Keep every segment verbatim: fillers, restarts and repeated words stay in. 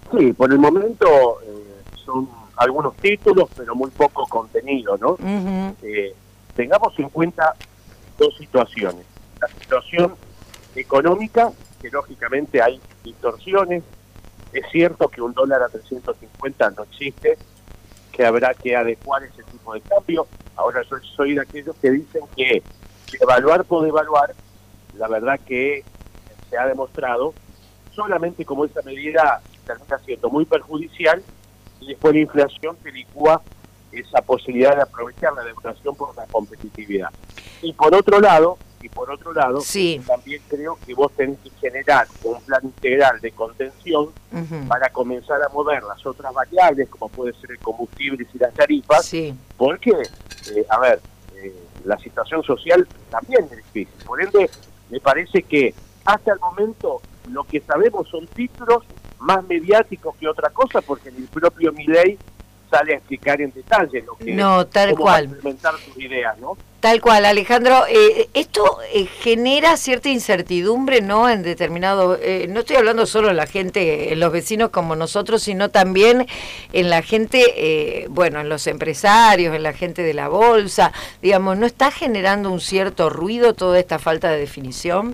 Sí, por el momento eh, son algunos títulos, pero muy poco contenido, ¿no? Uh-huh. Eh, tengamos en cuenta dos situaciones. La situación económica, que lógicamente hay distorsiones. Es cierto que un dólar a trescientos cincuenta no existe, que habrá que adecuar ese tipo de cambio. Ahora yo soy de aquellos que dicen que evaluar por devaluar, la verdad que se ha demostrado solamente como esa medida termina siendo muy perjudicial y después la inflación que licúa esa posibilidad de aprovechar la devaluación por la competitividad. Y por otro lado, y por otro lado, sí. también creo que vos tenés que generar un plan integral de contención uh-huh. para comenzar a mover las otras variables, como puede ser el combustible y las tarifas, sí. porque, eh, a ver, eh, la situación social también es difícil. Por ende, me parece que hasta el momento lo que sabemos son títulos más mediáticos que otra cosa, porque el propio Milei sale a explicar en detalle lo que no, tal cómo cual. va a implementar sus ideas, ¿no? Tal cual, Alejandro. Eh, esto eh, genera cierta incertidumbre, ¿no? En determinado, eh, no estoy hablando solo en la gente, en los vecinos como nosotros, sino también en la gente, eh, bueno, en los empresarios, en la gente de la bolsa, digamos, ¿no está generando un cierto ruido toda esta falta de definición?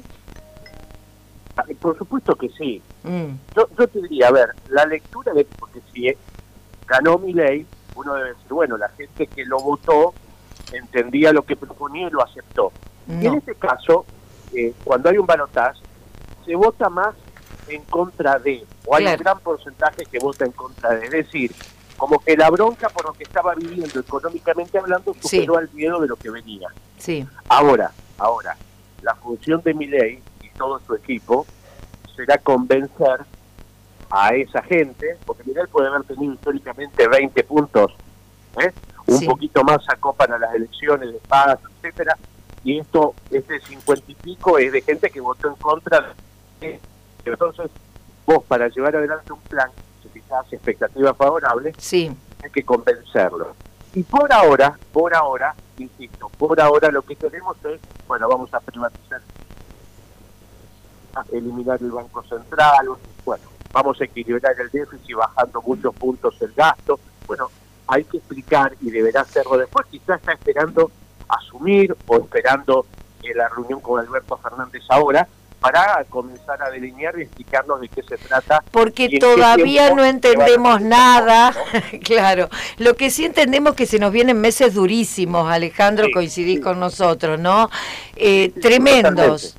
Por supuesto que sí. Mm. Yo, yo te diría, a ver, la lectura de, porque si ganó Milei, uno debe decir, bueno, la gente que lo votó entendía lo que proponía y lo aceptó. No. Y en este caso, eh, cuando hay un balotaje, se vota más en contra de, o hay claro. un gran porcentaje que vota en contra de, es decir, como que la bronca por lo que estaba viviendo económicamente hablando superó sí. al miedo de lo que venía. Sí. Ahora, ahora, la función de Milei y todo su equipo será convencer a esa gente, porque Milei puede haber tenido históricamente veinte puntos, ¿eh? un sí. poquito más sacó para las elecciones de paz, etcétera, y esto, este cincuenta y pico es de gente que votó en contra de... Entonces, vos para llevar adelante un plan, si quizás expectativa favorable, sí. hay que convencerlo. Y por ahora, por ahora, insisto, por ahora lo que tenemos es, bueno, vamos a privatizar, a eliminar el Banco Central, bueno, vamos a equilibrar el déficit bajando muchos puntos el gasto, bueno, hay que explicar y deberá hacerlo después, quizás está esperando asumir o esperando eh, la reunión con Alberto Fernández ahora para comenzar a delinear y explicarnos de qué se trata. Porque todavía no entendemos nada, ¿no? Claro, lo que sí entendemos es que se nos vienen meses durísimos, Alejandro, sí, coincidís sí. con nosotros, ¿no? Eh, sí, tremendos. Totalmente.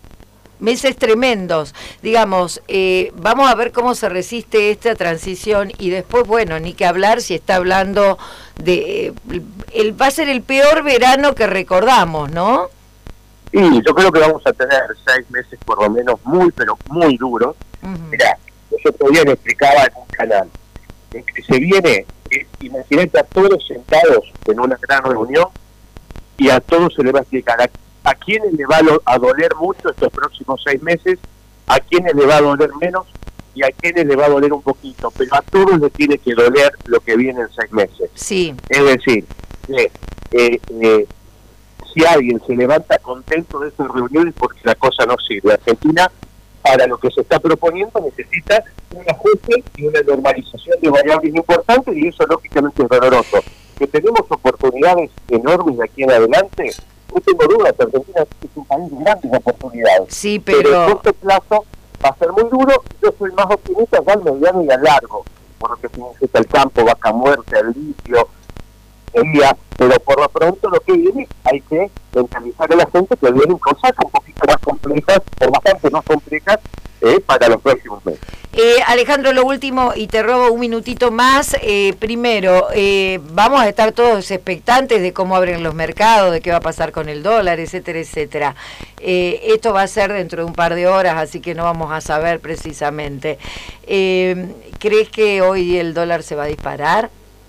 Meses tremendos, digamos, eh, vamos a ver cómo se resiste esta transición y después, bueno, ni que hablar si está hablando de, eh, el, va a ser el peor verano que recordamos, ¿no? Sí, yo creo que vamos a tener seis meses por lo menos muy, pero muy duros. Uh-huh. Mirá, yo todavía lo explicaba en un canal, en que se viene, es, imagínate a todos sentados en una gran reunión y a todos se le va a explicar a a quienes le va a doler mucho estos próximos seis meses, a quienes le va a doler menos y a quienes le va a doler un poquito, pero a todos les tiene que doler lo que viene en seis meses. Sí. Es decir, eh, eh, eh, si alguien se levanta contento de estas reuniones porque la cosa no sirve, Argentina, para lo que se está proponiendo, necesita un ajuste y una normalización de variables importantes y eso lógicamente es doloroso. Que tenemos oportunidades enormes de aquí en adelante, no tengo dudas, Argentina es un país de grandes oportunidades. Sí, pero... pero en corto plazo va a ser muy duro. Yo soy más optimista al mediano y al largo, por lo que significa el campo, vaca muerta, el litio, el día, pero por lo pronto lo que viene hay que mentalizar a la gente que vienen cosas un poquito más complejas, o bastante más complejas, eh, para los próximos meses. Eh, Alejandro, lo último, y te robo un minutito más. Eh, primero, eh, vamos a estar todos expectantes de cómo abren los mercados, de qué va a pasar con el dólar, etcétera, etcétera. Eh, esto va a ser dentro de un par de horas, así que no vamos a saber precisamente. Eh, ¿Crees que hoy el dólar se va a disparar?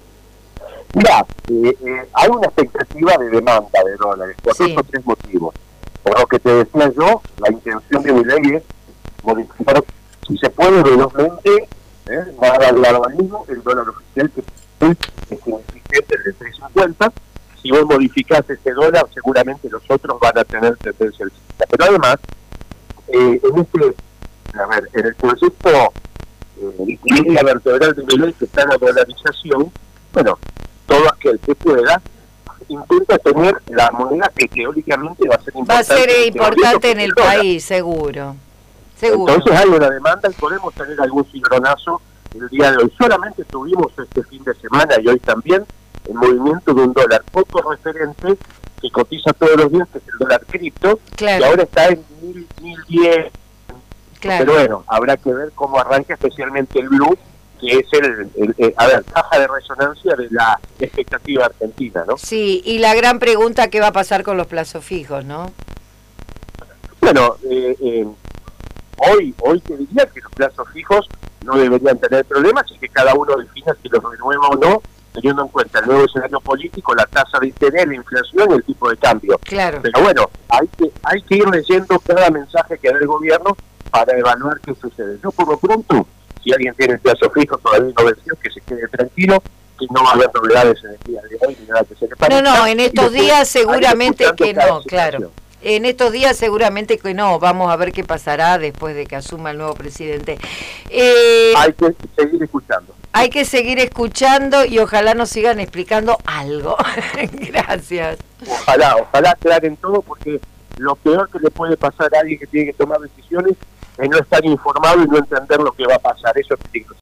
Mira, eh, eh, hay una expectativa de demanda de dólares, por sí. estos tres motivos. Por lo que te decía yo, la intención de Milei es modificar, si se puede, velozmente, ¿eh? nada al globalismo, el dólar oficial que es significante, el de tres cincuenta. Si vos modificás ese dólar, seguramente los otros van a tener tendencia alcista. Pero además, eh, en este, a ver, en el proyecto eh, línea vertebral de Milei, que está en la dolarización, bueno, todo aquel que pueda intenta tener la moneda que teóricamente va a ser importante. Va a ser importante en el país, seguro. Seguro. Entonces hay una demanda y podemos tener algún cigronazo el día de hoy. Solamente tuvimos este fin de semana y hoy también el movimiento de un dólar poco referente que cotiza todos los días, que es el dólar cripto, claro. que ahora está en mil, mil diez. Claro. Pero bueno, habrá que ver cómo arranca especialmente el blue, que es el, el, el, a ver, caja de resonancia de la expectativa argentina, ¿no? Sí, y la gran pregunta, ¿qué va a pasar con los plazos fijos, no? Bueno, eh, eh, hoy hoy te diría que los plazos fijos no deberían tener problemas y que cada uno defina si los renueva o no, teniendo en cuenta el nuevo escenario político, la tasa de interés, la inflación y el tipo de cambio. Claro. Pero bueno, hay que hay que ir leyendo cada mensaje que da el gobierno para evaluar qué sucede. Yo por lo pronto, si alguien tiene el plazo fijo todavía no venció, que se quede tranquilo, que no va a haber novedades en el día de hoy ni nada que se le parezca. No, no, en estos días seguramente que no, claro. En estos días seguramente que no, vamos a ver qué pasará después de que asuma el nuevo presidente. Eh, hay que seguir escuchando. Hay que seguir escuchando y ojalá nos sigan explicando algo. Gracias. Ojalá, ojalá aclaren todo, porque lo peor que le puede pasar a alguien que tiene que tomar decisiones es no estar informado y no entender lo que va a pasar. Eso es peligroso.